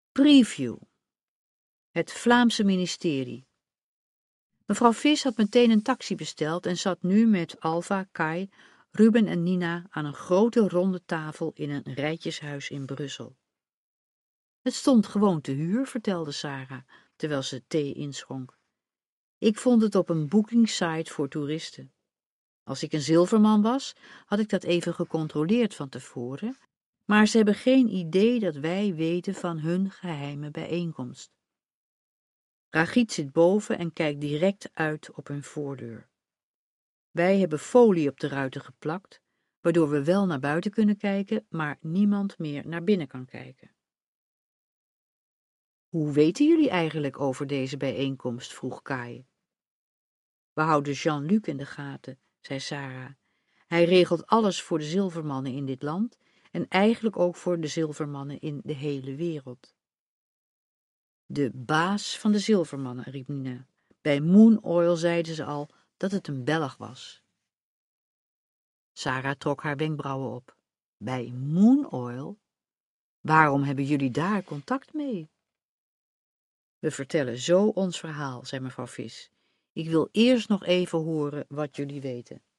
Preview. Het Vlaamse ministerie. Mevrouw Vis had meteen een taxi besteld en zat nu met Alva, Kai, Ruben en Nina aan een grote ronde tafel in een rijtjeshuis in Brussel. Het stond gewoon te huur, vertelde Sarah, terwijl ze thee inschonk. Ik vond het op een bookingsite voor toeristen. Als ik een zilverman was, had ik dat even gecontroleerd van tevoren, maar ze hebben geen idee dat wij weten van hun geheime bijeenkomst. Rachid zit boven en kijkt direct uit op hun voordeur. Wij hebben folie op de ruiten geplakt, waardoor we wel naar buiten kunnen kijken, maar niemand meer naar binnen kan kijken. Hoe weten jullie eigenlijk over deze bijeenkomst? Vroeg Kai. We houden Jean-Luc in de gaten, zei Sarah. Hij regelt alles voor de zilvermannen in dit land en eigenlijk ook voor de zilvermannen in de hele wereld. De baas van de zilvermannen, riep Nina. Bij Moon Oil zeiden ze al dat het een Belg was. Sarah trok haar wenkbrauwen op. Bij Moon Oil? Waarom hebben jullie daar contact mee? We vertellen zo ons verhaal, zei mevrouw Vis. Ik wil eerst nog even horen wat jullie weten.